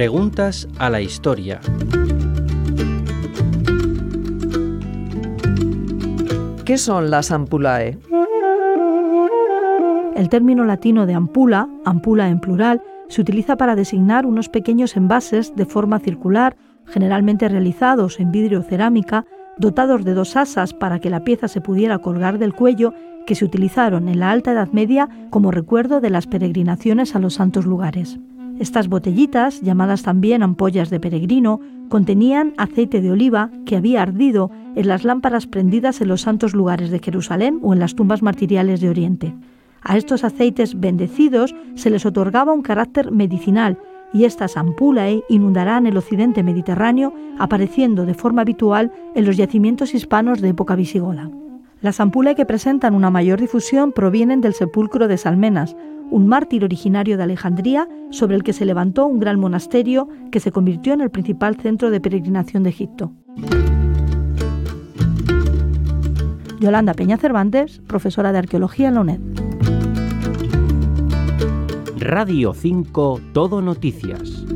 Preguntas a la historia. ¿Qué son las ampulae? El término latino de ampula, ampula en plural, se utiliza para designar unos pequeños envases de forma circular, generalmente realizados en vidrio o cerámica, dotados de dos asas para que la pieza se pudiera colgar del cuello, que se utilizaron en la Alta Edad Media como recuerdo de las peregrinaciones a los santos lugares. Estas botellitas, llamadas también ampollas de peregrino, contenían aceite de oliva que había ardido en las lámparas prendidas en los santos lugares de Jerusalén o en las tumbas martiriales de Oriente. A estos aceites bendecidos se les otorgaba un carácter medicinal y estas ampulae inundarán el occidente mediterráneo, apareciendo de forma habitual en los yacimientos hispanos de época visigoda. Las ampulae que presentan una mayor difusión provienen del sepulcro de Salmenas, un mártir originario de Alejandría sobre el que se levantó un gran monasterio que se convirtió en el principal centro de peregrinación de Egipto. Yolanda Peña Cervantes, profesora de Arqueología en la UNED. Radio 5 Todo Noticias.